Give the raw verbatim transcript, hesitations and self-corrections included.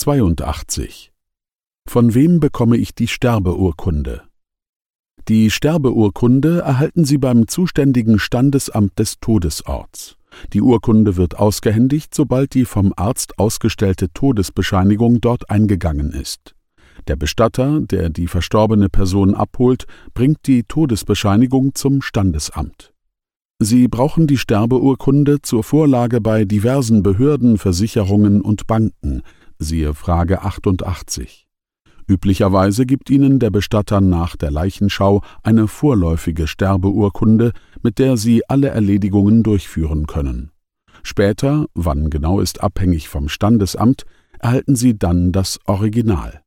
zweiundachtzig. Von wem bekomme ich die Sterbeurkunde? Die Sterbeurkunde erhalten Sie beim zuständigen Standesamt des Todesorts. Die Urkunde wird ausgehändigt, sobald die vom Arzt ausgestellte Todesbescheinigung dort eingegangen ist. Der Bestatter, der die verstorbene Person abholt, bringt die Todesbescheinigung zum Standesamt. Sie brauchen die Sterbeurkunde zur Vorlage bei diversen Behörden, Versicherungen und Banken, siehe Frage achtundachtzig. Üblicherweise gibt Ihnen der Bestatter nach der Leichenschau eine vorläufige Sterbeurkunde, mit der Sie alle Erledigungen durchführen können. Später, wann genau ist abhängig vom Standesamt, erhalten Sie dann das Original.